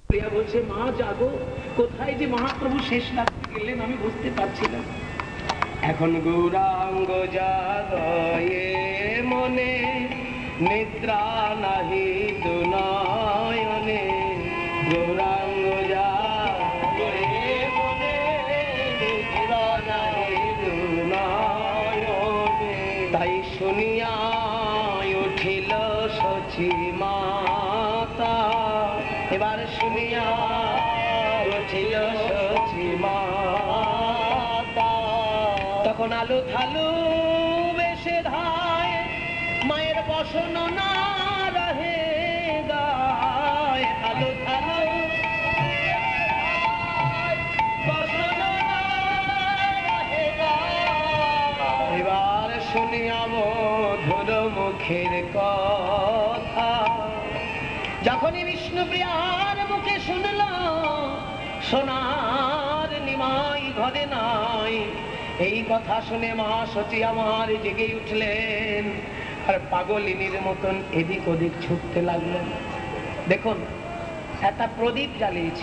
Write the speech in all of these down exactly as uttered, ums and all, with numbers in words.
প্রিয়া বলছে, মা জাগো, কোথায় যে মহাপ্রভু শেষ রাত্রে গেলেন আমি বুঝতে পারছি না। এখন গৌরাঙ্গ জাগয়ে মনে, নিদ্রা নাহি দুনয়নে। গৌরাঙ্গ জাগয়ে মনে, নিদ্রা নাহি দুনয়নে। তাই শুনিয়া উঠিল সচি মাতা, এবার শুনিয়া উঠিল সচি মাতা। তখন আলু থালু বেশে ধায়, মায়ের বসন না রহে গায়। আলু থালু বসন না রহে গায়। এবার শুনিয়া মধুর মুখের কথা, যখনই বিষ্ণুপ্রিয়ার মুখে শুনল, সোনার নিমাই ঘরে নাই। এই কথা শুনে মা সচি আমার জেগে উঠলেন, আর পাগলিনীর মতন এদিক ওদিক ছুটতে লাগলেন। দেখুন, একটা প্রদীপ জ্বালিয়েছে।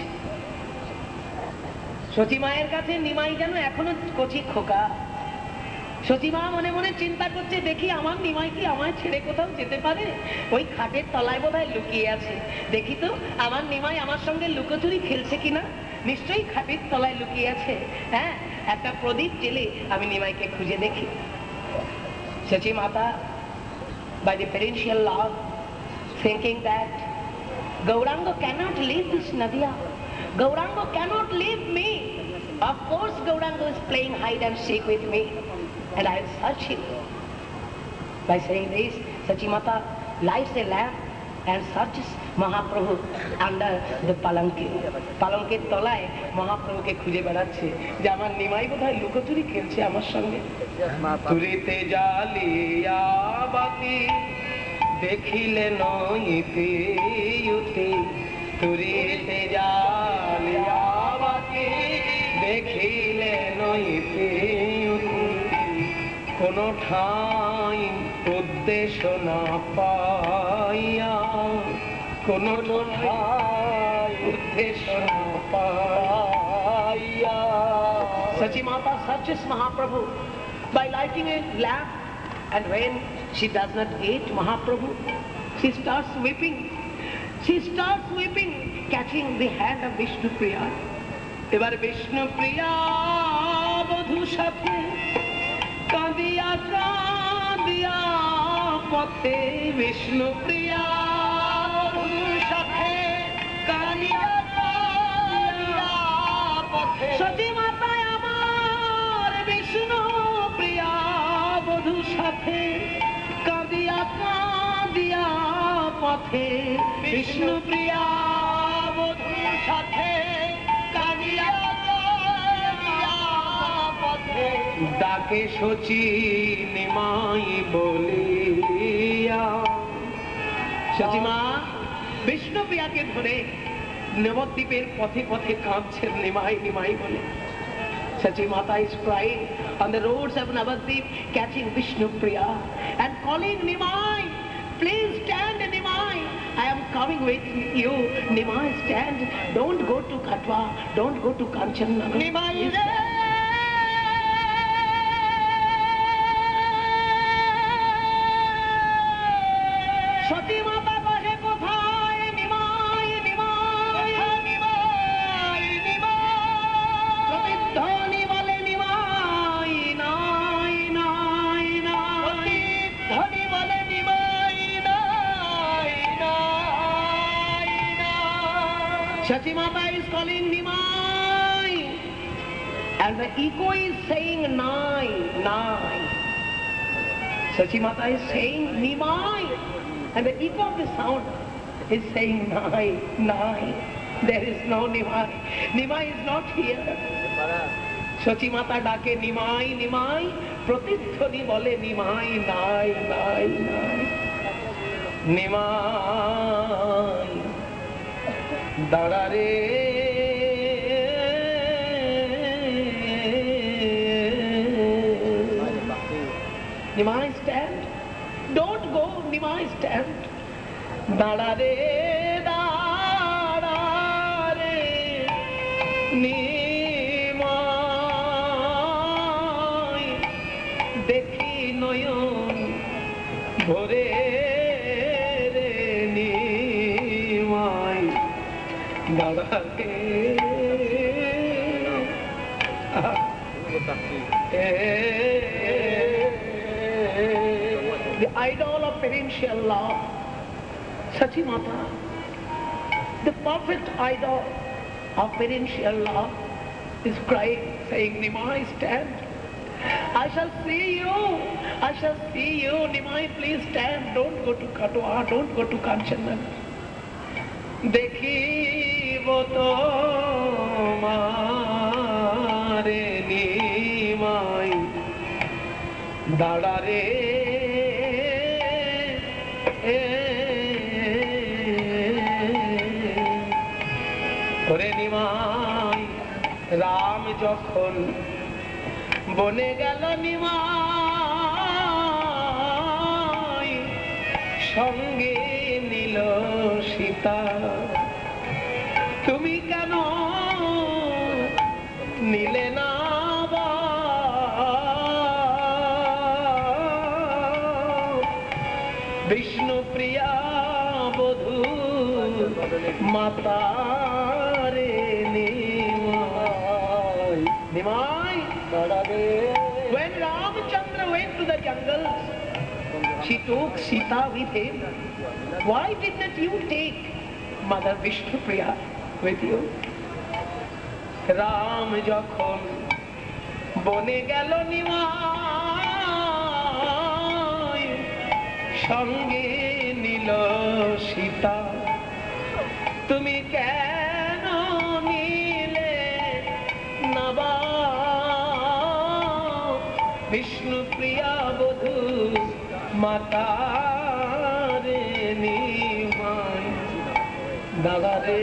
সচি মায়ের কাছে নিমাই যেন এখনো কচি খোকা। সচি মা মনে মনে চিন্তা করছে, দেখি আমার নিমাই কি আমায় ছেড়ে কোথাও যেতে পারে? ওই খাটের তলায় বোধহয় লুকিয়ে আছে। দেখি তো আমার নিমাই আমার সঙ্গে লুকোচুরি খেলছে কিনা। নিশ্চয়ই খাটের তলায় লুকিয়ে আছে। হ্যাঁ, একটা প্রদীপ জেলে আমি নিমাইকে খুঁজে দেখি। সচি মাতা, by the parental love, thinking that Gauranga cannot leave this Nadia, Gauranga cannot leave me. Of course Gauranga is playing hide and seek with me, and I will search him. By saying this, Sachi Mata lights a lamp and searches Mahaprabhu under the palanque. পালঙ্কের তলায় মহাপ্রভুকে খুঁজে বেড়াচ্ছে, যে আমার নিমাই বোধহয় লুকোচুরি খেলছে আমার সঙ্গে। তুরিতে জ্বালিয়া বাতি দেখিলে নইতে উঠে, তুরিতে জ্বালিয়া বাতি দেখিলে নইতে উঠে। কোন ঠাই উদ্দেশ্য না পাইয়া, কোন ঠাই উদ্দেশ্য না পাইয়া। Sachi Mata searches Mahaprabhu by lighting a lamp, and when she does not get Mahaprabhu, she starts weeping. She starts weeping, catching the hand of Vishnupriya. এবার বিষ্ণুপ্রিয়া বধূ সাথে কাঁদিয়া কাঁদিয়া পথে, বিষ্ণুপ্রিয়া বধূ সাথে কাঁদিয়া কাঁদিয়া পথে। সচি মাতায় আমার বিষ্ণুপ্রিয়া বধূ সাথে কাঁদিয়া কাঁদিয়া পথে, বিষ্ণুপ্রিয়া বধূ সাথে কাঁদিয়া কাঁদিয়া পথে। ডাকে সচি নিমাই বলিয়া। সচি মা বিষ্ণুপ্রিয়াকে ধরে নবদ্বীপের পথে পথে কাঁদছেন নিমাই নিমাই বলে। Sachi Mata is crying on the roads of Navadvip, catching Vishnupriya and calling Nimai, please stand Nimai, I am coming with you. Nimai, stand, don't go to Katwa, don't go to Kanchannagar. Nimai, Sati Mata kahe kothay Nimai, Nimai, Nimai, Nimai. Pratidhani bole Nimai, nai, nai, nai. Pratidhani bole Nimai, nai, nai, nai. Sachi Mata is calling Nimai, and the echo is saying nai, nai. Sachi Mata is saying Nimai, and the echo of the sound is saying Nai, Nai. There is no Nimai. Nimai is not here. Sachi Mata dake Nimai, Nimai. Pratidhani bole Nimai, Nai, Nai, Nai. Nimai dada re, Nimai stand. Don't go, Nimai stand. Dada re, dada Nimai দেখি নয়ন ভরে রে নিমাই দাঁড়াতে the idol of perennial love, Sachi Mata, the perfect idol of perennial love, is crying, saying, Nimai, stand. I shall see you. I shall see you. Nimai, please stand. Don't go to Katwa. Don't go to Kanchanjana. Dekhibo tomare Nimai dadare ওরে নিমাই রাম যখন বনে গেল নিমাই সঙ্গে নিল সীতা তুমি কেন নিলে না বিষ্ণু প্রিয়া বধূ মাতা রে Nimai Nimai when Ramchandra went to the jungle she took Sita with him. Why did not you take Mother Vishnu Priya with you? Ram যখন বনে গেল নিমাই সঙ্গে নিল সীতা তুমি কেন নিলে নবা বিষ্ণু প্রিয়া বধূ মাতা রে নিমাই দাদা রে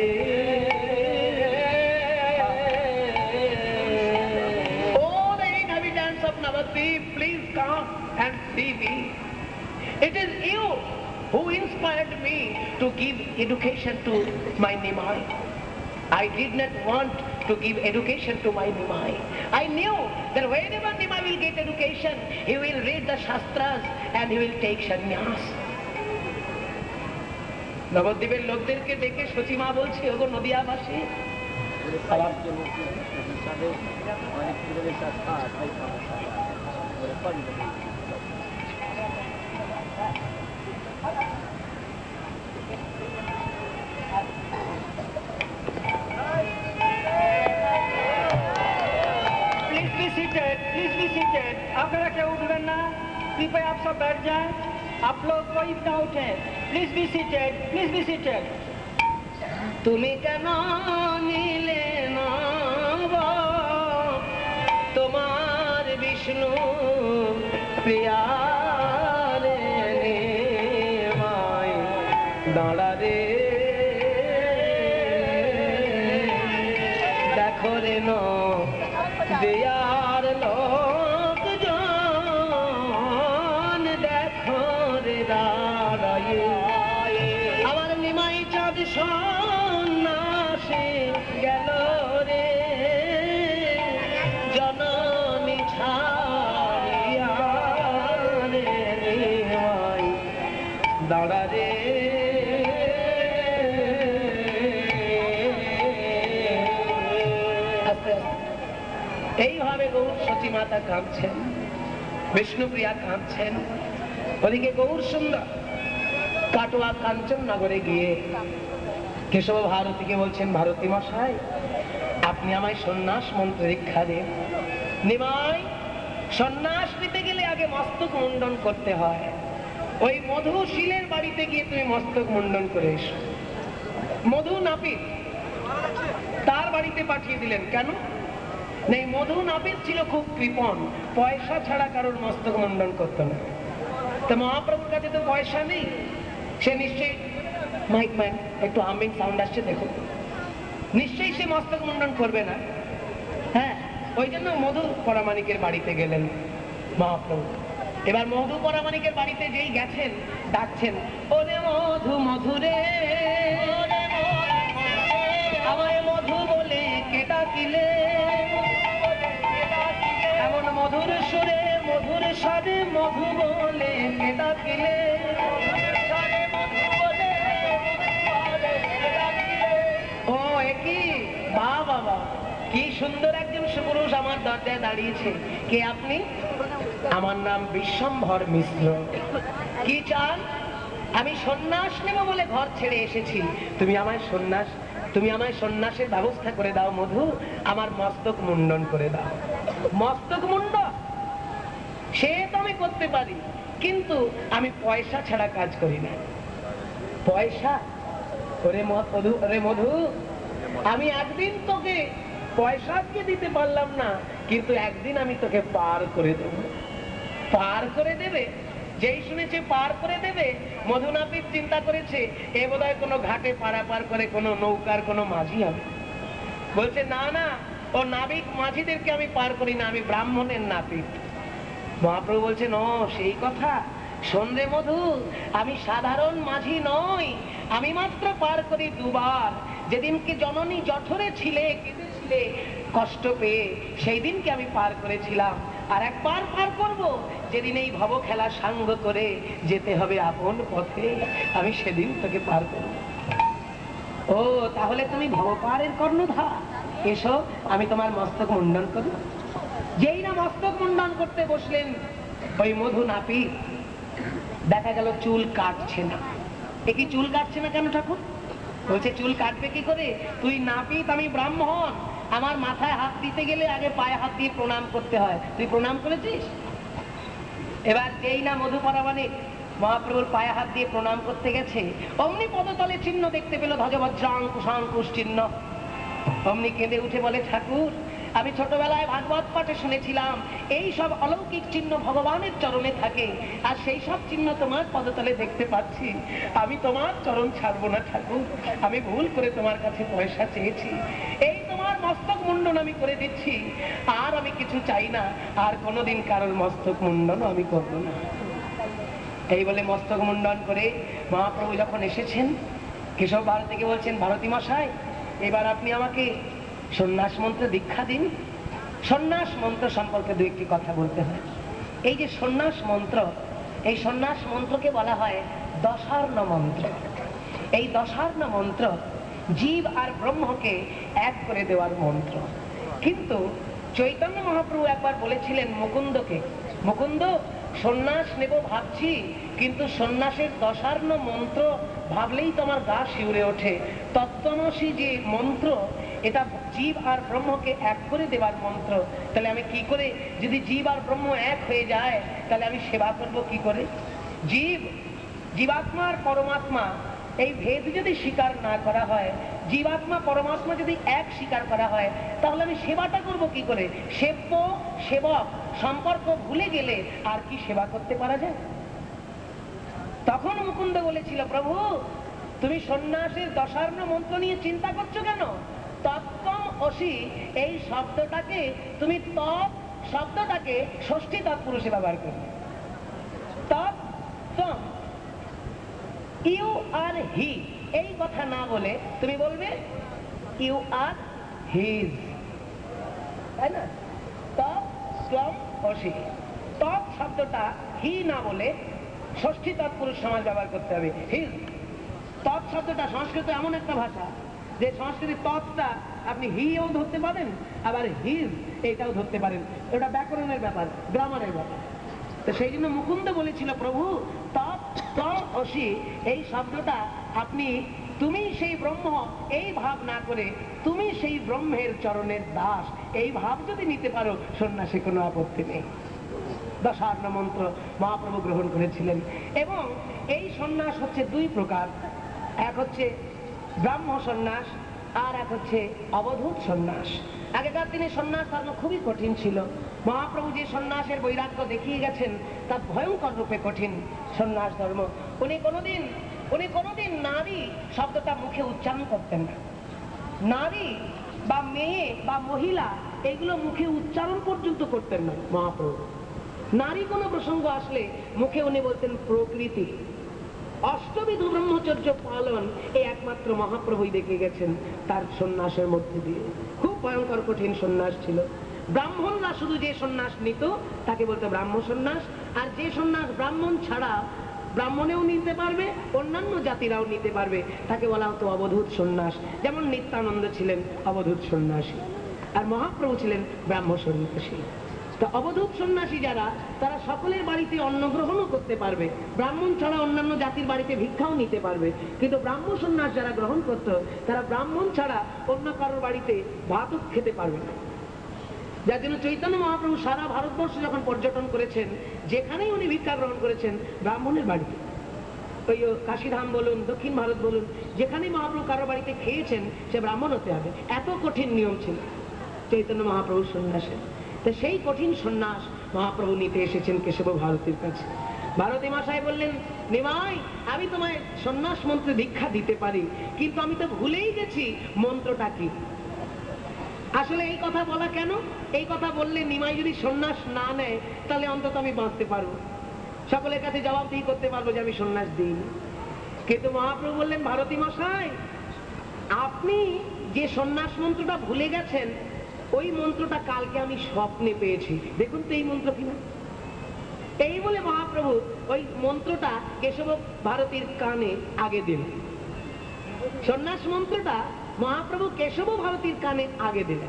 all the inhabitants of Navadvip, please come and see me. It is you who inspired me to give education to my Nimai. I did not want to give education to my Nimai. I knew that whenever Nimai will get education, he will read the Shastras and he will take sannyas. নবদ্বীপের লোকদেরকে দেখে সচিমা বলছে ওগো নদিয়াবাসী আপনারা কেউ উঠবেন না कृपया आप सब बैठ जाएं आप लोग कोई ना उठे please be seated please be seated তুমি কেন নিলে না তোমার বিষ্ণু প্রিয়া রে নিমাই দাঁড়া রে দেখো রে ন দেয়ার লোক জন দেখো রে দাঁড়ায় আমার নিমাই চাঁদ সন্ন্যাসে গেল রে জননী ছাড়িয়া রে নিমাই দাঁড়া রে এইভাবে গৌর সতী মাতা কাঁদছেন বিষ্ণুপ্রিয়া কাঁদছেন ওদিকে গৌর সুন্দর কাটোয়া কাঞ্চন নগরে গিয়ে কেশব ভারতীকে বলছেন ভারতী মশাই আপনি আমায় সন্ন্যাস মন্ত্র দীক্ষা দেন নিমাই সন্ন্যাস নিতে গেলে আগে মস্তক মুন্ডন করতে হয় ওই মধুশীলের বাড়িতে গিয়ে তুমি মস্তক মুন্ডন করে এসো মধু নাপিত তার বাড়িতে পাঠিয়ে দিলেন কেন নেই মধু নাপিত ছিল খুব কৃপণ পয়সা ছাড়া কারোর মস্তক মুন্ডন করতো না তো মহাপ্রভুর কাছে তো পয়সা নেই সে নিশ্চয়ই মাইক ম্যান একটু হামিং সাউন্ড আসছে দেখো নিশ্চয়ই সে মস্তক মুন্ডন করবে না হ্যাঁ ওই জন্য মধু পরামানিকের বাড়িতে গেলেন মহাপ্রভু এবার মধু পরামানিকের বাড়িতে যেই গেছেন ডাকছেন ওরে মধু মধুরে আমায় মধু বলে কে ডাকি স্বরে মধু বলে কে ডাকিলে, স্বরে মধু বলে কে ডাকিলে। ও একই বা বাবা, কি সুন্দর একজন সুপুরুষ আমার দরজায় দাঁড়িয়েছে। কে আপনি? আমার নাম বিশ্বম্ভর মিশ্র। কি চান? আমি সন্ন্যাস নেব বলে ঘর ছেড়ে এসেছি। তুমি আমায় সন্ন্যাস তুমি আমায় সন্ন্যাসের ব্যবস্থা করে দাও মধু। আমার মস্তক মুন্ডন করে দাও। মস্তক মুন্ডন সে তো আমি করতে পারি, কিন্তু আমি পয়সা ছাড়া কাজ করি না। পয়সা? ওরে মধু, ওরে মধু, আমি একদিন তোকে পয়সা দিয়ে দিতে পারলাম না, কিন্তু একদিন আমি তোকে পার করে দেব। পার করে দেবে? যেই শুনেছে পার করে দেবে, মধুনাপিত চিন্তা করেছে এ বোধহয় কোনো ঘাটে পারাপার করে কোনো নৌকার কোনো মাঝি হবে। বলছে না না, ও নাবিক মাঝিদেরকে আমি পার করি না, আমি ব্রাহ্মণের নাপিত। মহাপ্রভু বলছেন ও সেই কথা। শোন রে মধু, আমি সাধারণ মাঝি নই, আমি মাত্র পার করি দুবার। যেদিনকে জননী জঠরে ছিলে, কেঁদেছিলে কষ্ট পেয়ে, সেই দিনকে আমি পার করেছিলাম। আর একবার পার করব, যেদিন এই ভব খেলা সাঙ্গ করে যেতে হবে আপন পথে, আমি সেদিন তোকে পার করব। ও তাহলে তুমি ভব পারের কর্ণধার, এসো আমি তোমার মস্তক মুন্ডন করি। যেই না মস্তক মুন্ডন করতে বসলেন ওই মধু নাপিত, দেখা গেল চুল কাটছে না। এ কি চুল কাটছে না কেন ঠাকুর? বলছে চুল কাটবে কি করে? তুই নাপিত, আমি ব্রাহ্মণ, আমার মাথায় হাত দিতে গেলে আগে পায়ে হাত দিয়ে প্রণাম করতে হয়। তুই প্রণাম করেছিস? এবার যেই না মধু পরামানিক মহাপ্রভুর পায়ে হাত দিয়ে প্রণাম করতে গেছে, অমনি পদতলে চিহ্ন দেখতে পেল, ধ্বজবজ্রাঙ্কুশাঙ্কুশ চিহ্ন। অমনি কেঁদে উঠে বলে ঠাকুর, আমি ছোটবেলায় ভাগবত পাঠে শুনেছিলাম এই সব অলৌকিক চিহ্ন ভগবানের চরণে থাকে, আর সেই সব চিহ্ন তোমার পদতলে দেখতে পাচ্ছি। আমি তোমার চরণ ছাড়বো না ঠাকুর, আমি ভুল করে তোমার কাছে পয়সা চেয়েছি, এই তোমার মস্তক মুন্ডন আমি করে দিচ্ছি। আর আমি কিছু চাই না, আর কোনোদিন কারোর মস্তক মুন্ডন আমি করবো না। এই বলে মস্তক মুন্ডন করে মহাপ্রভু যখন এসেছেন, কেশব ভারতীকে বলছেন, ভারতী মশাই এবার আপনি আমাকে সন্ন্যাস মন্ত্র দীক্ষা দিন। সন্ন্যাস মন্ত্র সম্পর্কে দু একটি কথা বলতে হয়। এই যে সন্ন্যাস মন্ত্র, এই সন্ন্যাস মন্ত্রকে বলা হয় দশার্ণ মন্ত্র। এই দশার্ণ মন্ত্র জীব আর ব্রহ্মকে এক করে দেওয়ার মন্ত্র। কিন্তু চৈতন্য মহাপ্রভু একবার বলেছিলেন মুকুন্দকে, মুকুন্দ সন্ন্যাস নেব ভাবছি, কিন্তু সন্ন্যাসের দশার্ণ মন্ত্র ভাবলেই তোমার গা শিউরে ওঠে। তত্ত্বমসি যে মন্ত্র, এটা জীব আর ব্রহ্মকে এক করে দেওয়ার মন্ত্র। তাহলে আমি কি করে, যদি জীব আর ব্রহ্ম এক হয়ে যায়, তাহলে আমি সেবা করব কি করে? জীব জীবাত্মা আর পরমাত্মা এই ভেদ যদি স্বীকার না করা হয়, জীবাত্মা পরমাত্মা যদি এক স্বীকার করা হয়, তাহলে আমি সেবাটা করব কি করে? সেব্য সেবক সম্পর্ক ভুলে গেলে আর কি সেবা করতে পারা যায়? তখন মুকুন্দ বলেছিল, প্রভু তুমি সন্ন্যাসের দশার্ণ মন্ত্র নিয়ে চিন্তা করছো কেন? তত্ত্বম অসি এই শব্দটাকে তুমি তৎ শব্দটাকে ষষ্ঠী তৎপুরুষে ব্যবহার করবে। তত্ত্বম, ইউ আর হি, এই কথা না বলে তুমি বলবে ইউ আর হিজ, তাই না? তৎ অসি, তৎ শব্দটা হি না বলে ষষ্ঠী তৎপুরুষ সমাজ ব্যবহার করতে হবে, হিজ। তৎ শব্দটা সংস্কৃত এমন একটা ভাষা যে সংস্কৃতির তৎটা আপনি হিও ধরতে পারেন, আবার হিজ এইটাও ধরতে পারেন। ওটা ব্যাকরণের ব্যাপার, গ্রামারের ব্যাপার। তো সেই জন্য মুকুন্দ বলেছিল, প্রভু তৎ অসি এই শব্দটা আপনি তুমি সেই ব্রহ্ম এই ভাব না করে তুমি সেই ব্রহ্মের চরণের দাস এই ভাব যদি নিতে পারো, সন্ন্যাসে কোনো আপত্তি নেই। দশার্ণ মন্ত্র মহাপ্রভু গ্রহণ করেছিলেন। এবং এই সন্ন্যাস হচ্ছে দুই প্রকার, এক হচ্ছে ব্রাহ্ম সন্ন্যাস, আর এক হচ্ছে অবধূত সন্ন্যাস। আগেকার দিনে সন্ন্যাস ধর্ম খুবই কঠিন ছিল। মহাপ্রভু যে সন্ন্যাসের বৈরাগ্য দেখিয়ে গেছেন তা ভয়ঙ্কর রূপে কঠিন সন্ন্যাস ধর্ম। উনি কোনোদিন উনি কোনোদিন নারী শব্দটা মুখে উচ্চারণ করতেন না। নারী বা মেয়ে বা মহিলা এগুলো মুখে উচ্চারণ পর্যন্ত করতেন না মহাপ্রভু। নারী কোনো প্রসঙ্গ আসলে মুখে উনি বলতেন প্রকৃতি। অষ্টবিধ ব্রহ্মচর্য পালন এই একমাত্র মহাপ্রভুই দেখে গেছেন তার সন্ন্যাসের মধ্যে দিয়ে। খুব ভয়ঙ্কর কঠিন সন্ন্যাস ছিল। ব্রাহ্মণরা শুধু যে সন্ন্যাস নিত তাকে বলতো ব্রাহ্ম সন্ন্যাস, আর যে সন্ন্যাস ব্রাহ্মণ ছাড়া ব্রাহ্মণেও নিতে পারবে, অন্যান্য জাতিরাও নিতে পারবে, তাকে বলা হতো অবধূত সন্ন্যাস। যেমন নিত্যানন্দ ছিলেন অবধূত সন্ন্যাসী, আর মহাপ্রভু ছিলেন ব্রাহ্ম সন্ন্যাসী। তা অবধূত সন্ন্যাসী যারা, তারা সকলের বাড়িতে অন্ন গ্রহণও করতে পারবে, ব্রাহ্মণ ছাড়া অন্যান্য জাতির বাড়িতে ভিক্ষাও নিতে পারবে। কিন্তু ব্রাহ্ম সন্ন্যাস যারা গ্রহণ করত, তারা ব্রাহ্মণ ছাড়া অন্য কারোর বাড়িতে ভাতও খেতে পারবে না। যার জন্য চৈতন্য মহাপ্রভু সারা ভারতবর্ষ যখন পর্যটন করেছেন, যেখানেই উনি ভিক্ষা গ্রহণ করেছেন ব্রাহ্মণের বাড়িতে, ওই কাশীধাম বলুন, দক্ষিণ ভারত বলুন, যেখানেই মহাপ্রভু কারো বাড়িতে খেয়েছেন সে ব্রাহ্মণ হতে হবে, এত কঠিন নিয়ম ছিল চৈতন্য মহাপ্রভুর সন্ন্যাসের। তো সেই কঠিন সন্ন্যাস মহাপ্রভু নিতে এসেছেন কেশব ভারতীর কাছে। ভারতী মশাই বললেন, নিমাই আমি তোমায় সন্ন্যাস মন্ত্রে দীক্ষা দিতে পারি, কিন্তু আমি তো ভুলেই গেছি মন্ত্রটা কি। আসলে এই কথা বলা কেন? এই কথা বললে নিমাই যদি সন্ন্যাস না নেয় তাহলে অন্তত আমি বাঁচতে পারবো, সকলের কাছে জবাবদিহি করতে পারবো যে আমি সন্ন্যাস দিইনি। কিন্তু মহাপ্রভু বললেন, ভারতী মশাই আপনি যে সন্ন্যাস মন্ত্রটা ভুলে গেছেন, ওই মন্ত্রটা কালকে আমি স্বপ্নে পেয়েছি, দেখুন তো এই মন্ত্র কিনা। এই বলে মহাপ্রভু ওই মন্ত্রটা কেশব ভারতীর কানে আগে দিন। সন্ন্যাস মন্ত্রটা মহাপ্রভু কেশব ভারতীর কানে আগে দিলেন।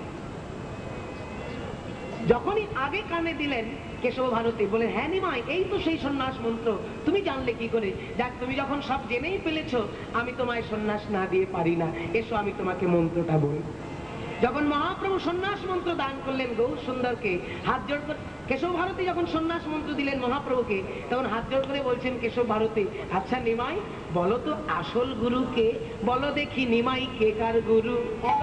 যখনই আগে কানে দিলেন, কেশব ভারতী বলে, হ্যাঁ নিমাই এই তো সেই সন্ন্যাস মন্ত্র, তুমি জানলে কি করে? যাক, তুমি যখন সব জেনেই ফেলেছো, আমি তোমায় সন্ন্যাস না দিয়ে পারি না, এসো আমি তোমাকে মন্ত্রটা বলি। যখন মহাপ্রভু সন্ন্যাস মন্ত্র দান করলেন গৌর সুন্দরকে, হাত জোড় করে কেশব ভারতী যখন সন্ন্যাস মন্ত্র দিলেন মহাপ্রভুকে, তখন হাত জোড় করে বলছেন কেশব ভারতী, আচ্ছা নিমাই বলো তো আসল গুরু কে? বলো দেখি নিমাই কে কার গুরু?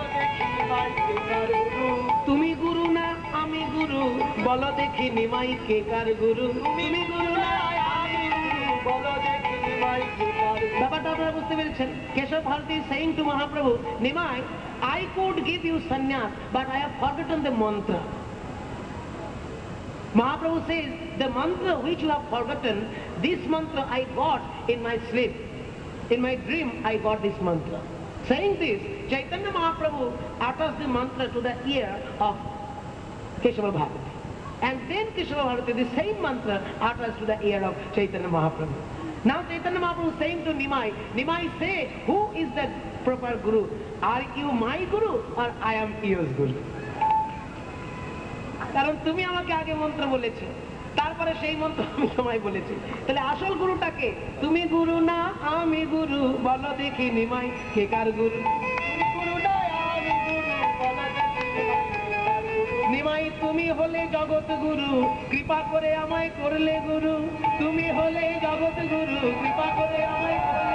তুমি গুরু না আমি গুরু, বলো দেখি নিমাই কে কার গুরু? তুমি গুরু না আমি গুরু, বলো দেখি নিমাই কে কার গুরু? ব্যাপারটা আপনারা বুঝতে পেরেছেন? Keshav Bharati saying to Mahaprabhu, Nimai I could give you sannyas, but I have forgotten the mantra. Mahaprabhu says, the mantra which you have forgotten, this mantra I got in my sleep. In my dream, I got this mantra. Saying this, Chaitanya Mahaprabhu utters the mantra to the ear of Keshava Bharati. And then Keshava Bharati, the same mantra utters to the ear of Chaitanya Mahaprabhu. Now Chaitanya Mahaprabhu is saying to Nimai, Nimai say, who is the proper Guru? Are you my Guru or I am yours Guru? কারণ তুমি আমাকে আগে মন্ত্র বলেছো, তারপরে সেই মন্ত্র আমি তোমায় বলেছি, তাহলে আসল গুরুটাকে? তুমি গুরু না আমি গুরু, বলো দেখি নিমাই কে কার গুরু? নিমাই তুমি হলে জগৎ গুরু, কৃপা করে আমায় করলে গুরু। তুমি হলে জগৎ গুরু, কৃপা করে আমায় করলে,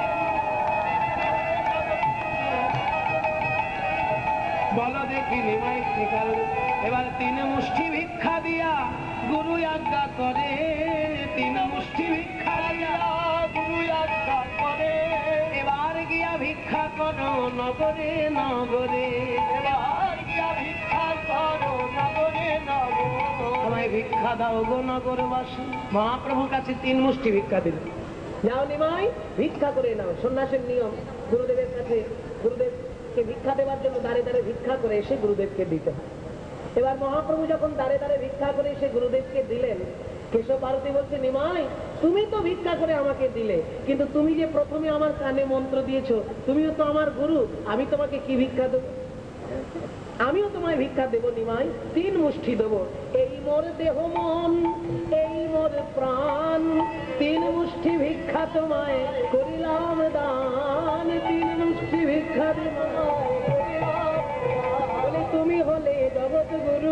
বলো দেখি নিমাই কে কার গুরু? এবার তিন মুষ্টি ভিক্ষা দিয়া গুরু আজ্ঞা করে, তিন মুষ্টি ভিক্ষা দিয়া গুরু আজ্ঞা করে, এবার গিয়া ভিক্ষা করো নগরে নগরে, এবার গিয়া ভিক্ষা করো নগরে নগরে, আমায় ভিক্ষা দাও গো নগরবাসী। মহাপ্রভুর কাছে তিন মুষ্টি ভিক্ষা দিল, যাও নিমাই ভিক্ষা করে নাও। সন্ন্যাসের নিয়ম, গুরুদেবের কাছে গুরুদেবকে ভিক্ষা দেওয়ার জন্য দাঁড়ে দাঁড়ে ভিক্ষা করে এসে গুরুদেবকে দিতে হয়। এবার মহাপ্রভু যখন দাঁড়ে দাঁড়ে ভিক্ষা করে এসে গুরুদেবকে দিলেন, কেশব ভারতী বলছে, নিমাই তুমি তো ভিক্ষা করে আমাকে দিলে, কিন্তু তুমি যে প্রথমে আমার কানে মন্ত্র দিয়েছো, তুমিও তো আমার গুরু, আমি তোমাকে কি ভিক্ষা দেবো? আমিও তোমায় ভিক্ষা দেবো নিমাই, তিন মুষ্টি দেবো। এই মোর দেহ মন, এই মোর প্রাণ, তিন মুষ্টি ভিক্ষা তোমায় করিলাম দান, তিন মুষ্টি ভিক্ষা তোমায় বলে তুমি হলে জগৎ গুরু।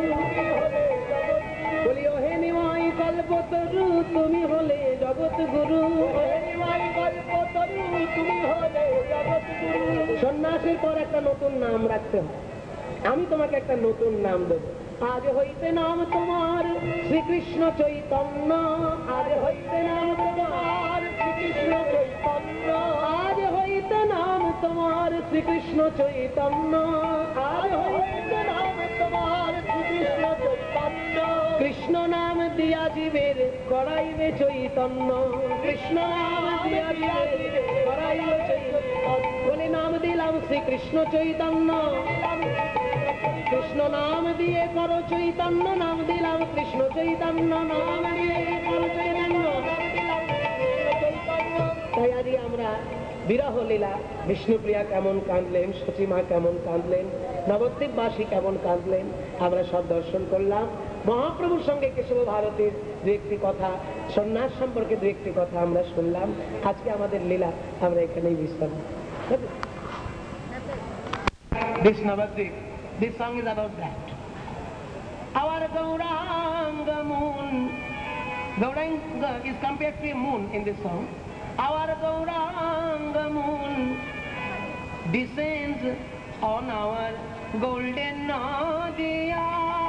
বলি ওহে নিমাই কল্পতরু, তুমি হলে জগৎ গুরু। তুমি হলে জগৎ গুরু। সন্ন্যাসের পর একটা নতুন নাম রাখতে হবে, আমি তোমাকে একটা নতুন নাম দেবো। আজ হইতে নাম তোমার শ্রীকৃষ্ণ চৈতন্য, আজ হইতে নাম তোমার শ্রীকৃষ্ণ চৈতন্য, আজ হইতে নাম তোমার শ্রীকৃষ্ণ চৈতন্য, আজ হইতে নাম তোমার শ্রীকৃষ্ণ চৈতন্য। কৃষ্ণ নাম দিয়া জীবের করাইবে চৈতন্য, কৃষ্ণ নাম দিয়া জীবের করাইবে চৈতন্য। বলে নাম দিলাম শ্রীকৃষ্ণ চৈতন্য। কৃষ্ণ নাম দিয়ে করো চৈতন্য নাম দিলাম কৃষ্ণ চৈতন্য নাম দিয়ে করো চৈতন্য তাই আজকে আমরা বিরহ লীলা বিষ্ণুপ্রিয়া কেমন কাঁদলেন, সচিমা কেমন কাঁদলেন, নবদ্বীপবাসী কেমন কাঁদলেন আমরা সব দর্শন করলাম। মহাপ্রভুর সঙ্গে কেশব ভারতীর দু একটি কথা, সন্ন্যাস সম্পর্কে দু একটি কথা আমরা শুনলাম। আজকে আমাদের লীলা আমরা এখানেই বিশ্রাম। This Navadvip, this song is about that. Our Gauranga moon, Gauranga is compared to a moon in this song. Our Gauranga moon descends on our golden Nadia.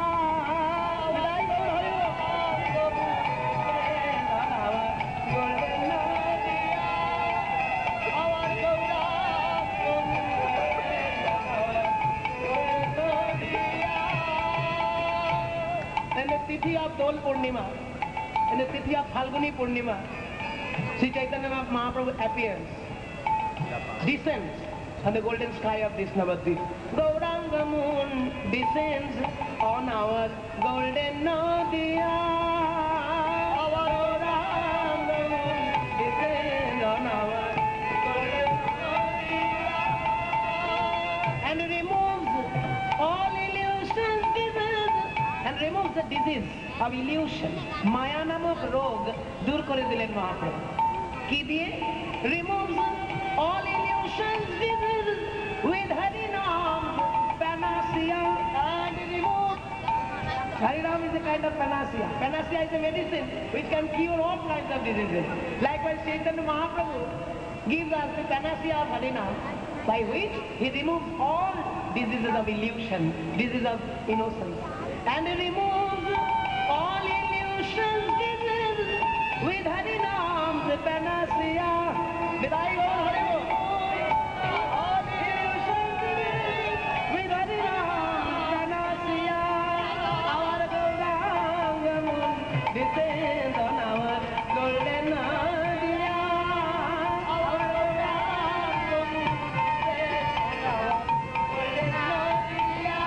And the Tithi of Dol Purnima, and the Tithi of Phalguni Purnima, Sri Chaitanya Mahaprabhu appears, descends on the golden sky of this Navadvip. Gauranga moon descends on our golden Nadia. Our Gauranga moon descends on our golden Nadia. And removes all illusions, disease, and removes the disease of illusion. Maya namak rog dur kore dilen Mahaprabhu. Ki diye? Removes all illusions, diseases with Hari Naam, panacea, and removes. Hari Naam is a kind of panacea. Panacea is a medicine which can cure all kinds of diseases. Likewise, Chaitanya Mahaprabhu gives us the panacea of Hari Naam, by which he removes all diseases of illusion, diseases of innocence, and he removes all illusions, diseases with Hari Naam, the panacea. Vidai Gaur Hari Bol. All illusions, diseases with Hari Naam, panacea. Our Gauranga moon descends on our golden Nadia. Our Gauranga moon descends on our golden Nadia.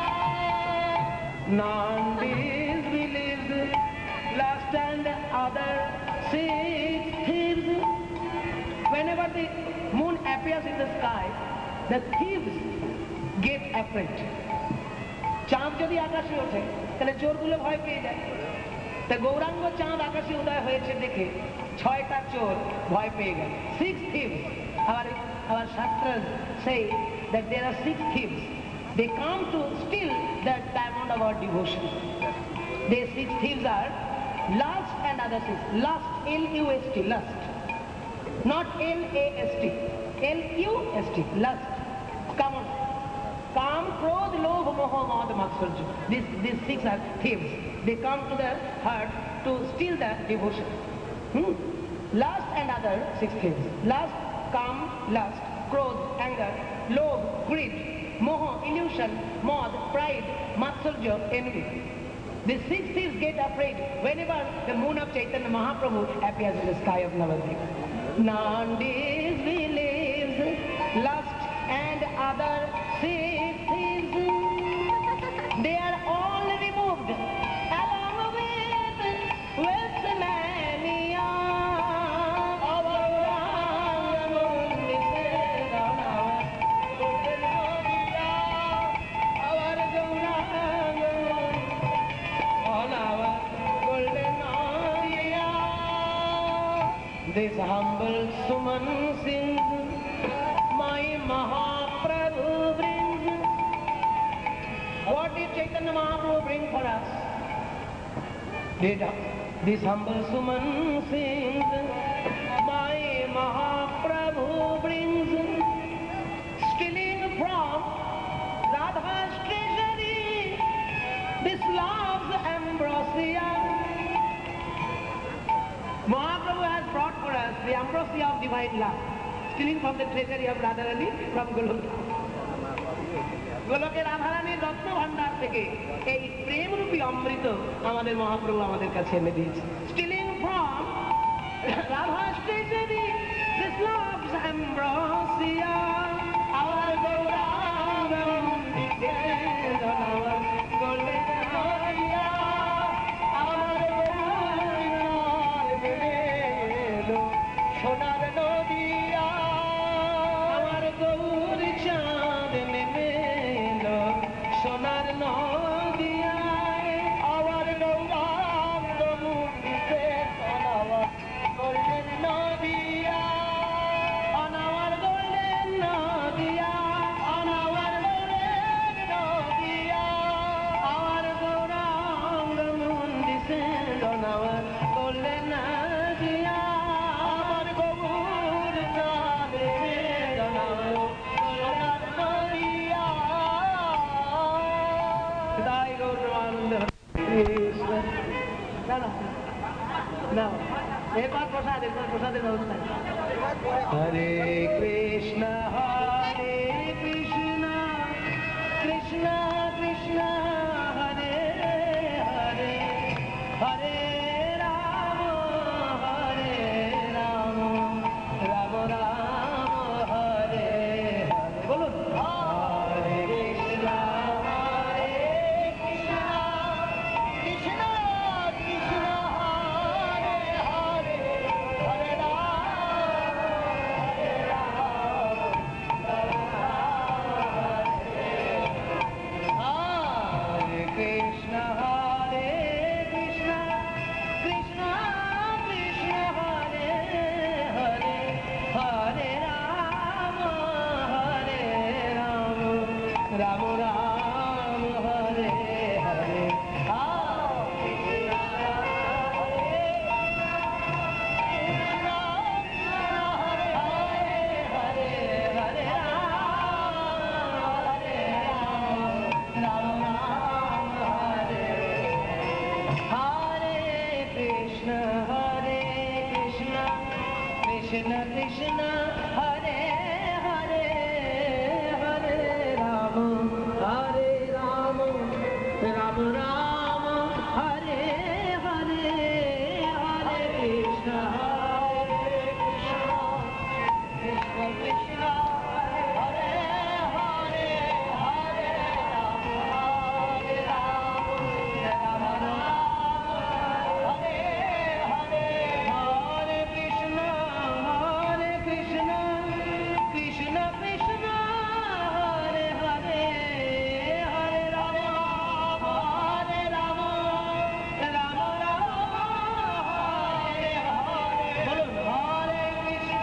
Non-disbeliefs, lust and other six thieves. Whenever the moon appears in the sky, the thieves get afraid. চাঁদ যদি আকাশে ওঠে তাহলে চোরগুলো ভয় পেয়ে যায়। তা গৌরাঙ্গ চাঁদ আকাশে উদয় হয়েছে দেখে ছয়টা চোর ভয় পেয়ে গেল। Six thieves. Our our shastras say that there are six thieves. They come to steal the diamond of our devotion. These six thieves are lust and other six. Lust, L U S T, lust. Not L A S T. L U S T, lust. Come on. Kam, Krodh, Lobh, Moho, Mad, Matsarja. These, these six are thieves. They come to the heart to steal the devotion. Hmm? Lust and other six thieves. Lust, Kam, lust. Krodh, anger. Lobh, greed. Moho, illusion. Mad, pride. Matsarja, envy. The six thieves get afraid whenever the moon of Chaitanya Mahaprabhu appears in the sky of Navadvip. Non-disbeliefs, lust and other six thieves, they are all removed along with wealth mania. Our Gauranga moon descends on our golden Nadia. Our Gauranga moon on our golden Nadia. This humble Suman sings, my Mahaprabhu brings. What did Chaitanya Mahaprabhu bring for us? Did this humble Suman sings, my Mahaprabhu brings, stealing from Radha's treasury, this love's ambrosia. Mahaprabhu has brought for us the ambrosia of divine love, stealing from the treasury of Radharani from Golok. গোলকে রাধারানীর রত্ন ভান্ডার থেকে এই প্রেমরূপী অমৃত আমাদের মহাপ্রভু আমাদের কাছে এনে দিয়েছে। Stealing from Radha's treasury, this love's ambrosia, our Gauranga descends on Nadia আমার গৌরাঙ্গ মুন্দিতে সোনাওয়া গোল্ডেন নদিয়া অনাওয়ার গোল্ডেন নদিয়া অনাওয়ার গোল্ডেন নদিয়া আমার গৌরাঙ্গ মন্দিসে অনাওয়ার গোল্ডেন নদিয়া আমার গৌর চাঁদে সোনার নদিয়া তাই গৌর আনন্দ কৃষ্ণ না না না এবার প্রসাদ এবার প্রসাদের ব্যবস্থা হরে কৃষ্ণ হরে কৃষ্ণ কৃষ্ণ কৃষ্ণ হরে হরে হরে রাম হরে রাম রাম রাম হরে হরে বলুন হরে কৃষ্ণ হরে কৃষ্ণ কৃষ্ণ কৃষ্ণ হরে হরে হরে রাম হরে Ram Hare Krishna, Hare Krishna, Krishna Krishna, Hare Hare, Hare Rama, Hare Rama, Rama Rama, Hare Hare. Hare Krishna, Hare Hare, Hare Krishna, Hare Krishna, Krishna Krishna, Hare Hare, Hare Rama, Hare Rama, Rama Rama, Hare Hare, Hare Krishna, Hare Krishna, Krishna Krishna, Hare Hare, Hare Rama, Hare Rama, Rama Rama, Hare Hare, Hare Krishna, Hare Krishna, Krishna Krishna, Hare Hare, Hare Rama, Hare Rama, Rama Rama, Hare Hare. বলুন হরে কৃষ্ণ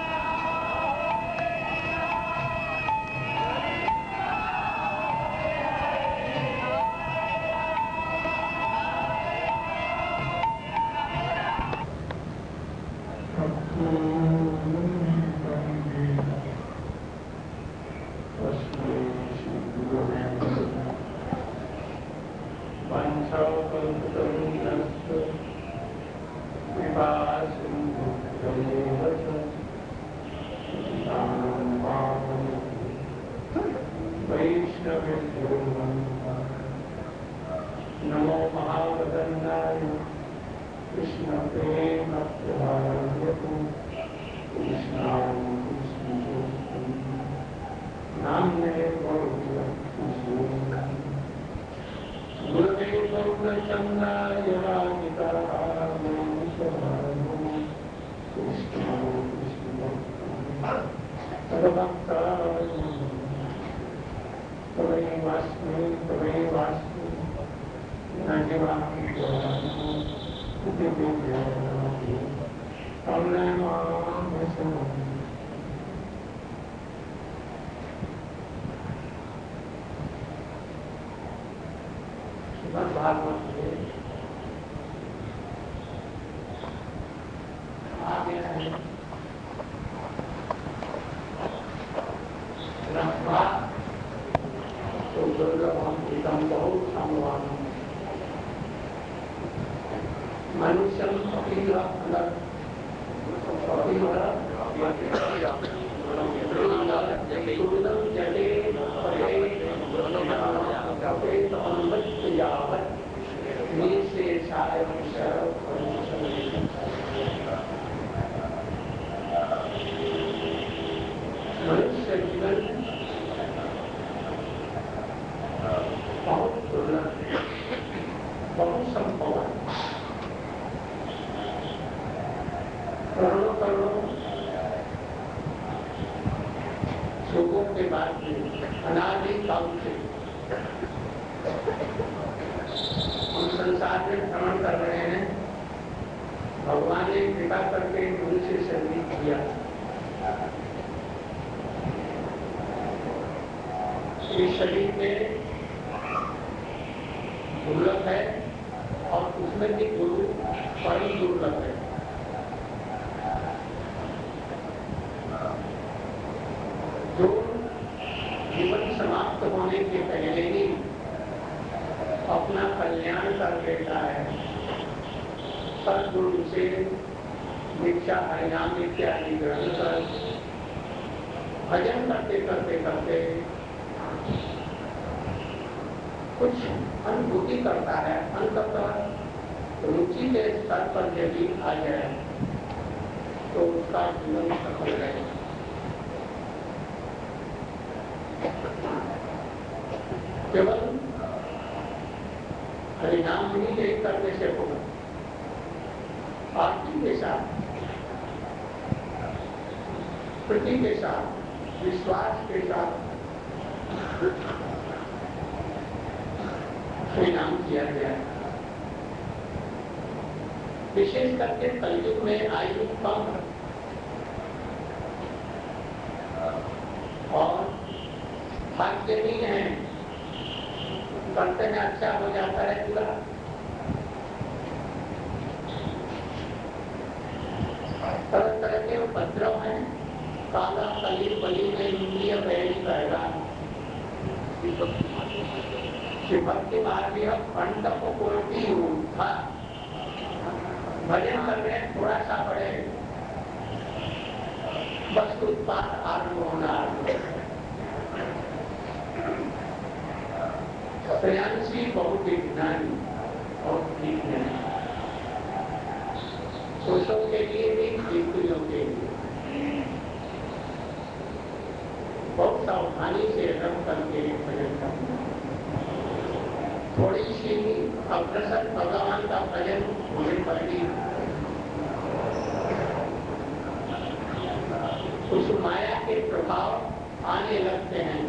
नमो महावदन्नाय कृष्ण प्रेम प्रभावतु कृष्णाय कृष्ण नाम्ने गुरुदेव गौरचन्द्राय राधिकाय कृष्ण कृष्ण सर्वभक्ताय तवैवास्मि तवैवास्मि भागवत आगे है तो दुर्लभम इदम बहुत संवादम मनुष्य मनुष्य जीवन बहुत दुर्लभ बहुत संभव है करोड़ों करोड़ों लोगों के बाद में अनादि काल से हम संसार में भ्रमण कर रहे हैं, भगवान ने कृपा करके मनुष्य शरीर दिया। इस शरीर में दुर्लभ है और उसमें भी गुरु परम दुर्लभ है। जो जीवन समाप्त होने के पहले ही अपना कल्याण कर लेता है, सद्गुरु से दीक्षा हरिनाम इत्यादि ग्रहण कर भजन करते करते करते कुछ अनुभूति करता है, अंततः रुचि के स्तर पर यदि आ जाए तो उसका जीवन सफल है। केवल हरिनाम ही एक करने से होगा, आरती के साथ, प्रीति के साथ, विश्वास के साथ हरिनाम किया गया है। विशेष करके कलयुग में आयु कम और भाग्य नहीं है, करते में अच्छा हो जाता है पूरा। तरह तरह के उपद्रव हैं, काला कली बली में इंद्रिय बहरी पहला भक्ति मार्ग खंड को कोटि था। भजन कर रहे थोड़ा सा पड़े, बस उत्पाद आरंभ होना। श्रेयांशी बहुत ही ज्ञानी और ठीक नहीं, पुरुषों के लिए भी स्त्रियों के लिए बहुत सावधानी से रख करके भजन करना। थोड़ी सी अग्रसर भगवान का भजन होने पर ही उस माया के प्रभाव आने लगते हैं।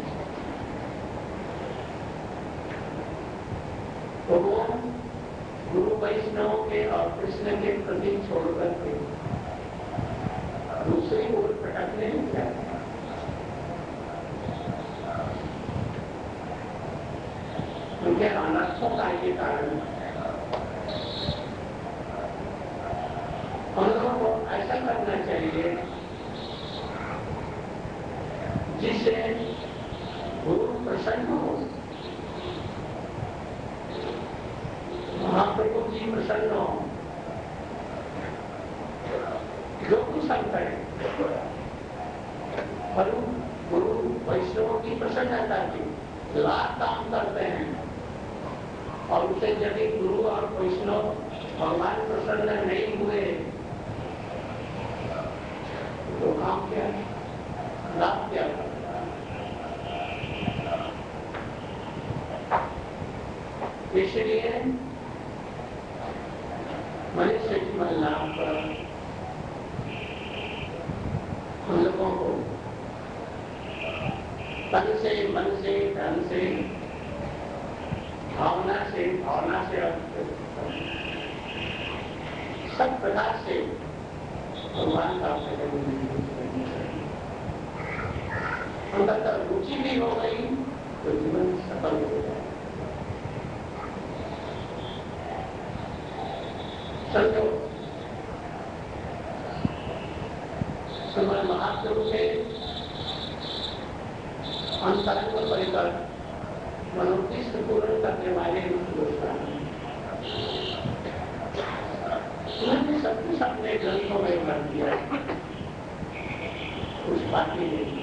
तो वो गुरु वैष्णव के और कृष्ण के प्रति छोड़कर के दूसरी ओर भटकने नहीं जाते। उनके अनर्थों का ये कारण है। हम लोगों को ऐसा करना चाहिए जिससे गुरु प्रसन्न हो, महाप्रभु जी प्रसन्न हो, जो कुछ हम करें पर गुरु वैष्णव की प्रसन्नता की लाख काम करते हैं और उसे यदि गुरु और वैष्णव भगवान प्रसन्न नहीं हुए तो काम क्या, लाभ क्या? इसलिए मनुष्य जीवन लाभ पर हम लोगों को तन से, मन से, धन से, भावना से, भावना से सब प्रकार से भगवान का भजन करना चाहिए। अंततः रुचि भी हो गई तो जीवन सफल हो जाए। संतो श्रीमद् महाप्रभु के अंतरंग परिकर मनोदिष्ट पूर्ण करने वाले उन्होंने सब कुछ अपने ग्रंथों में भर दिया। कुछ बाकी नहीं।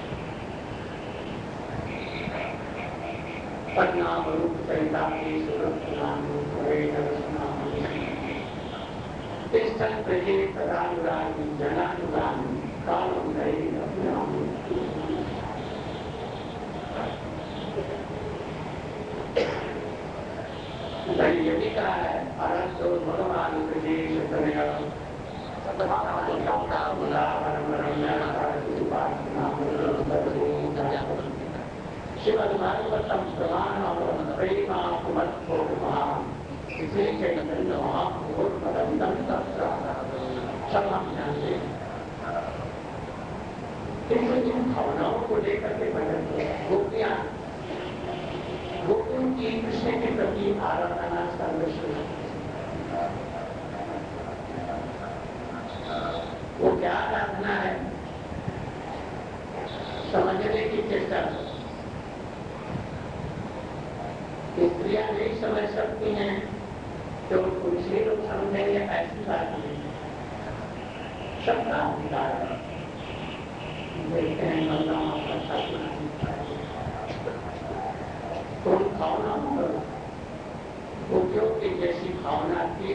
पद्नाम रूप सहिता के सुरत नाम तिष्ठन् प्रजे तदानुरागी जनानुरागी कालम रही अभिराम। ये भी कहा है अरस्तो भगवान प्रदेश तनया श्रीमद्भागवतम प्रमाणम प्रेमा कुमत्तो महान इसे चैतन्य महाप्रभु पदम सब हम जानते हैं। इन भावनाओं को लेकर के बदलते गोपियां गोपियों की कृष्ण के प्रति आराधना सर्वश्रेष्ठ, वो क्या आराधना है समझने की चेष्टा। स्त्रियां नहीं समझ सकती हैं तो पुरुष ही लोग समझेंगे, ऐसी बात नहीं। सबका अधिकार है, देखते हैं महिलाओं का सपना तो उन भावनाओं पर गोपियों की जैसी भावना थी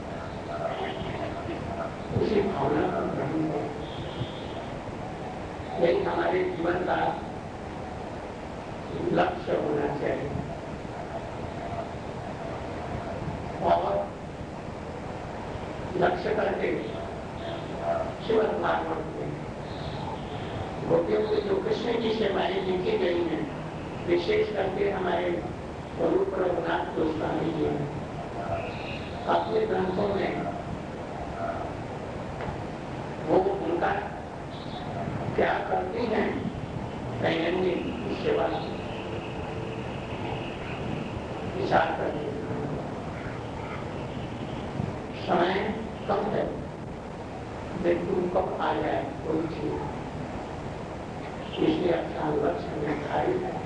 उसी भावना का ग्रहण हो। यही हमारे जीवन का लक्ष्य होना चाहिए। और लक्ष्य करके श्रीमद् भागवत में गोपियों की जो कृष्ण की सेवाएं लिखी गई हैं, विशेष करके हमारे स्वरूप रघुनाथ गोस्वामी जी ने अपने ग्रंथों में वो उनका क्या करती हैं दैनंदिन की सेवा विचार करते हैं। समय कम है, मृत्यु कब आ जाए कोई चीज, इसलिए अच्छा लक्ष्य निर्धारित है।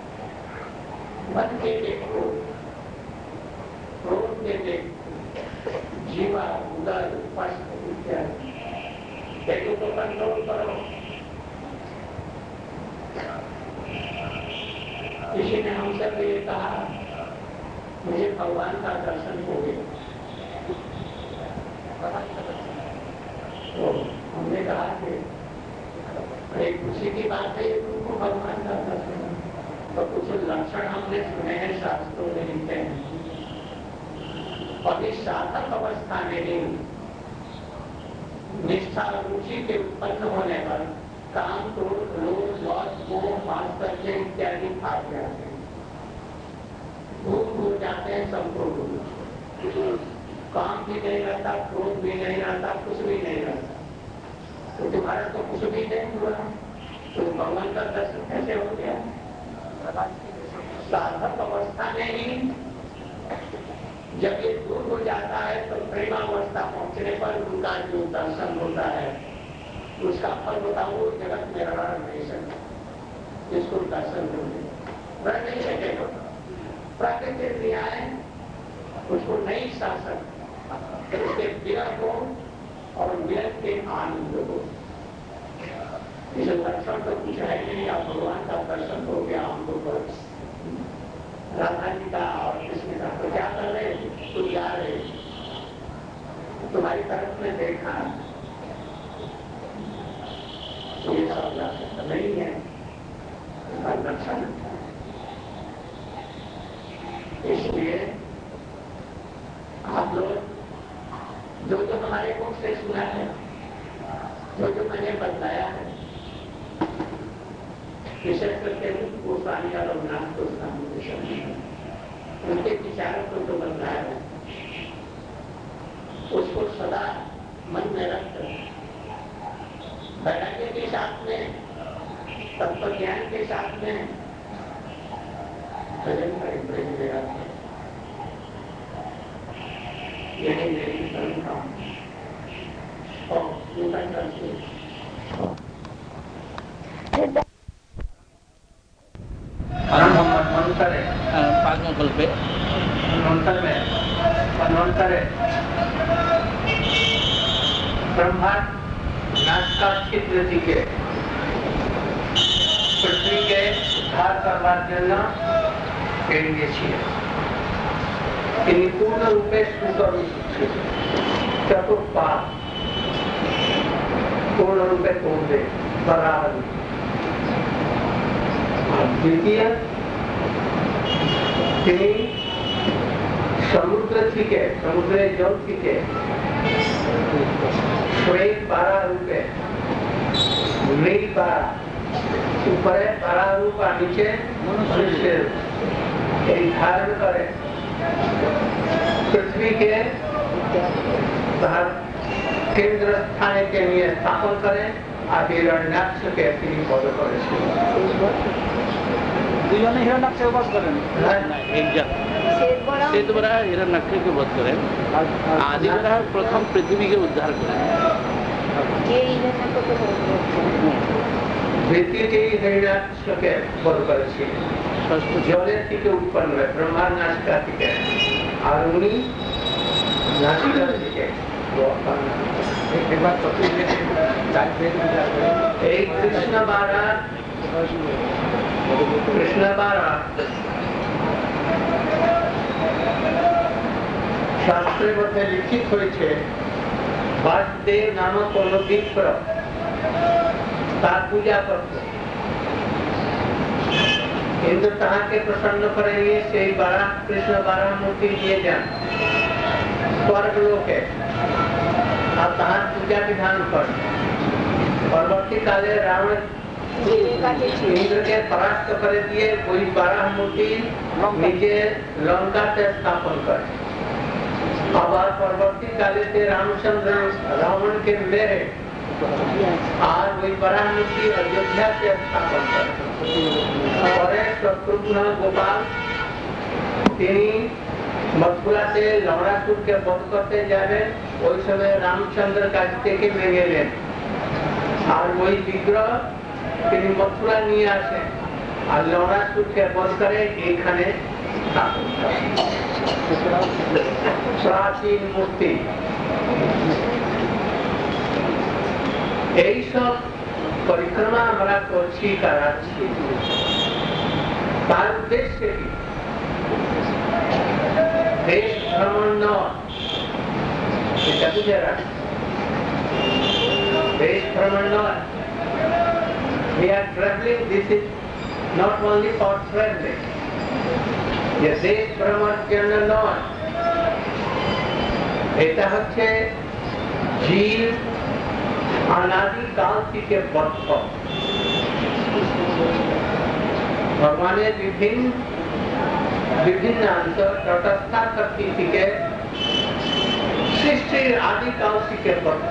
मन के देखो, क्रोध के देखो, जीवा उदर स्पष्ट इत्यादि देखो तो कंट्रोल करो। किसी ने हमसे भी ये कहा मुझे भगवान का दर्शन हो गया, तो हमने कहा कि अरे खुशी की बात है तुमको भगवान का दर्शन, तो कुछ लक्षण हमने सुने हैं शास्त्रों में लिखते हैं। और इस साधक अवस्था में ही निष्ठा रुचि के उत्पन्न होने पर काम, क्रोध, लोभ, लौट, मोह, मात्सर्य इत्यादि भाग जाते हैं, भूल भूल जाते हैं, सबको भूल। काम भी नहीं रहता, क्रोध भी नहीं रहता, कुछ भी नहीं रहता, तो तुम्हारा तो कुछ भी नहीं हुआ, तो भगवान का दर्शन कैसे हो गया? साधक अवस्था में ही जब ये दूर हो जाता है तो प्रेमावस्था पहुंचने पर उनका जो दर्शन होता है उसका फल बताओ जगत में रह नहीं सकता, जिसको दर्शन होते रह नहीं सकेगा। प्राकृतिक क्रियाएं उसको नहीं सह सकते, उसके विरह को और विरह के आनंद को। इस दर्शन तो कुछ है नहीं, आप भगवान का दर्शन हो गया हमको पर राधा जी का और कृष्ण का, तो क्या कर रहे तुम जा रहे, तुम्हारी तरफ में देखा तो ये सब दर्शन नहीं है, इसका दर्शन। इसलिए आप लोग जो जो हमारे मुख से सुना है, जो जो मैंने बताया है, विशेष करके गोस्वामी और रघुनाथ गोस्वामी उनके विचारों को जो बताया है उसको सदा मन में रखकर वैराग्य के साथ में, तत्व ज्ञान के साथ में भजन करें, प्रेम में रखें। यही मेरी परंपरा और नूतन करके मन्वंतरे पाग्मकल्पे मन्वंतरे मन्वंतरे ब्रह्मांड नाश का छिद्र दिखे पृथ्वी के उद्धार करवार जन्य पेड़िए छिए। তিনি পূর্ণরূপে সুতরু চতুর্পাদ পূর্ণরূপে করবে বরাবর। দ্বিতীয় তিনি সমুদ্র থেকে সমুদ্রের জল থেকে শ্বেত পারা রূপে নীল পারা ऊपरे बड़ा रूप और नीचे मनुष्य एक धारण करे पृथ्वी के केंद्र स्थान के लिए स्थापन करें और हिरण्याक्ष के তিনি বধ করেছিলেন দুজনে হিরণ্যাক্ষকে বধ করেন श्वेत वराह हिरण्यक्ष के वध करें आदि वराह प्रथम पृथ्वी के उद्धार करें দ্বিতীয়টি হিরণ্যাক্ষকে বধ করেছিলেন জলের থেকে উৎপন্ন হয় ব্রহ্মার নাসিকা থেকে আর উনি নাসিকা থেকে এই কৃষ্ণ বারা কৃষ্ণ বারা শাস্ত্রের মধ্যে লিখিত হয়েছে বাসুদেব নামক কোন বিপ্র তার পূজা করত কিন্তু তাহাকে প্রসন্ন করে নিয়ে সেই বারা কৃষ্ণ বারা মূর্তি দিয়ে যান স্বর্গলোকে আর তাহার পূজা বিধান করেন পরবর্তীকালে রাবণ ইন্দ্রকে পরাস্ত করে দিয়ে ওই বারা মূর্তি নিজে লঙ্কাতে স্থাপন করে আবার পরবর্তীকালে রামচন্দ্র রাবণকে মেরে আর ওই বারা মূর্তি অযোধ্যাতে স্থাপন করে পরে শত্রুঘ্ন গোপাল তিনি মথুরাতে লবণাসুরকে বধ করতে যাবেন ওই সময় রামচন্দ্র কাছ থেকে ভেঙে নেন আর ওই বিগ্রহ তিনি মথুরা নিয়ে আসেন আর লবণাসুরকে বধ করে এইখানে স্থাপন করেন প্রাচীন মূর্তি এইসব পরিক্রমা আমরা করছি করাচ্ছি তার উদ্দেশ্য কি দেশ ভ্রমণ নয় এটা বুঝে রাখ দেশ ভ্রমণ নয় we are traveling this is not only for traveling যে দেশ ভ্রমণ জন্য নয় এটা হচ্ছে জীব অনাদিকাল থেকে বদ্ধ ভগবানের বিভিন্ন বিভিন্ন অন্তর তটস্থা শক্তি থেকে সৃষ্টির আদিকাল থেকে বদ্ধ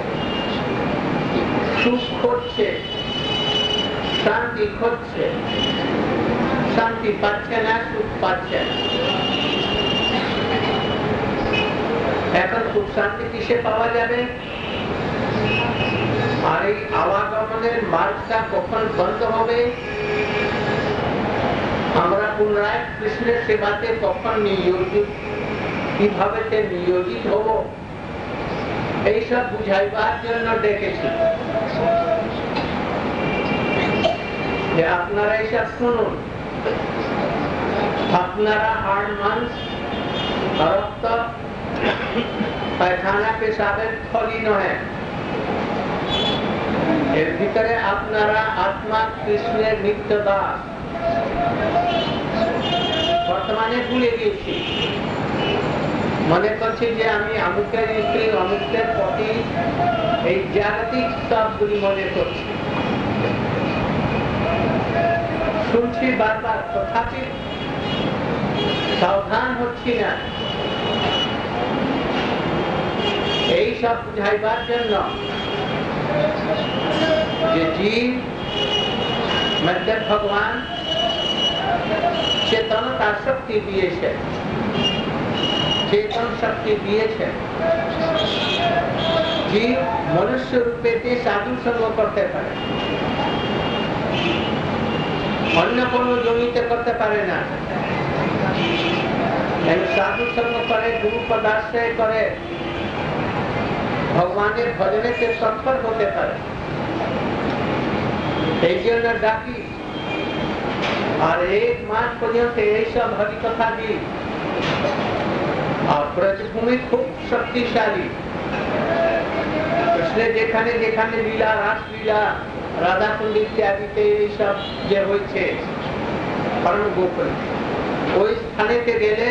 সুখ খুঁজছে শান্তি খুঁজছে শান্তি পাচ্ছে না সুখ পাচ্ছে না এখন সুখ শান্তি কিসে পাওয়া যাবে আর এই আওয়াগমনের মার্গটা কখন বন্ধ হবে আমরা পুনরায় কৃষ্ণের সেবাতে কখন নিয়োজিত কিভাবে নিয়োজিত হব এইসব বুঝাইবার জন্য ডেকেছি যে আপনারা এইসব শুনুন আপনারা হাড় মাংস রক্ত পায়খানা পেশাবের ফলি নয় এর ভিতরে আপনারা আত্মা কৃষ্ণের নিত্য দাস বর্তমানে ভুলে গিয়েছি মনে করছি যে আমি অমুকের স্ত্রী অমুকের পতি এই জাগতিক সবগুলি মনে করছি শুনছি বারবার তথাপি সাবধান হচ্ছি না এই সব বুঝাইবার জন্য যে জীব মধ্যে ভগবান চেতনতা শক্তি দিয়েছে চেতন শক্তি দিয়েছে জীব মনুষ্য রূপে সাধু সঙ্গ করতে পারে অন্য কোনো জমিতে করতে পারে না সাধু সঙ্গ করে গুরু পদাশ্রয় করে ভগবানের ভজনে তৎপর হতে পারে এই জন্য ডাকি আর এক মাস পর্যন্ত এইসব হরিকথা দিই আর প্রতিভূমি খুব শক্তিশালী কৃষ্ণের যেখানে যেখানে লীলা রাসলীলা রাধাকুণ্ড ইত্যাদিতে এইসব যে হয়েছে পরম গোকুল ওই স্থানেতে গেলে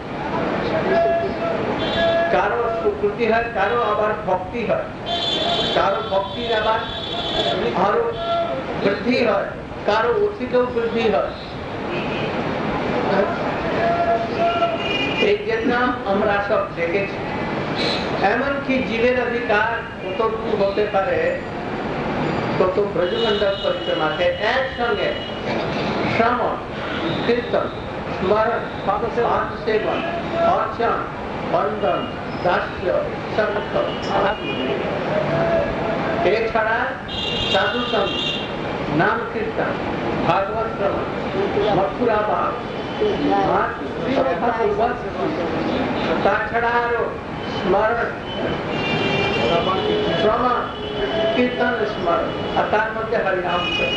কারো স্বীকৃতি হয় কারো আবার ভক্তি হয় কারো ভক্তির আবার আরো वृद्धि है कारो उसी को वृद्धि है एक जन्म हमरा सब देखे एमन की जीवेर अधिकार কত দূর হতে পারে কত ব্রজমণ্ডল পরিক্রমা के एक संगे श्रवण कीर्तन स्मरण पाद सेवन अर्चन बंधन दास्य संग এছাড়া साधु संग नाम कीर्तन भागवत श्रवण मथुरा बाग তাছাড়া আরো স্মরণ শ্রবণ কীর্তন স্মরণ আর তার মধ্যে হরিনাম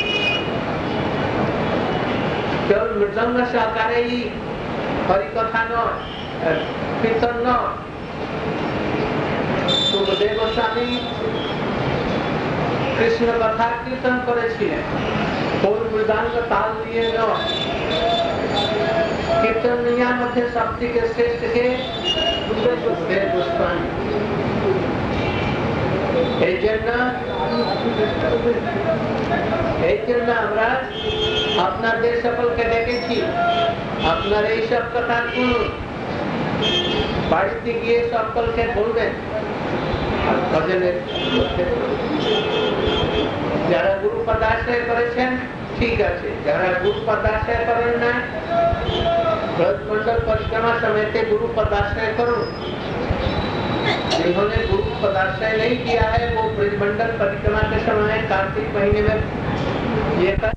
কেবল মৃদঙ্গ সহকারে হরিকথা নয় কীর্তন নয় সুখদেব গোস্বামী কৃষ্ণ কথা কীর্তন করেছিলেন কোন মৃদঙ্গ তাল দিয়ে নয় कीर्तन दुनिया मध्य शक्ति के श्रेष्ठ के सुखदेव गोस्वामी এই জন্য এই জন্য আমরা আপনাদের সকলকে ডেকেছি আপনার এই সব কথা শুনুন বাড়িতে গিয়ে সকলকে বলবেন ভজনের যারা গুরু পদাশ্রয় করেছেন ঠিক আছে যারা গুরু পদাশ্রয় করেন না ब्रजमंडल परिक्रमा समय से गुरु पदाश्रय करो जिन्होंने गुरु पदाश्रय नहीं किया है वो ब्रजमंडल परिक्रमा के समय कार्तिक महीने में ये कर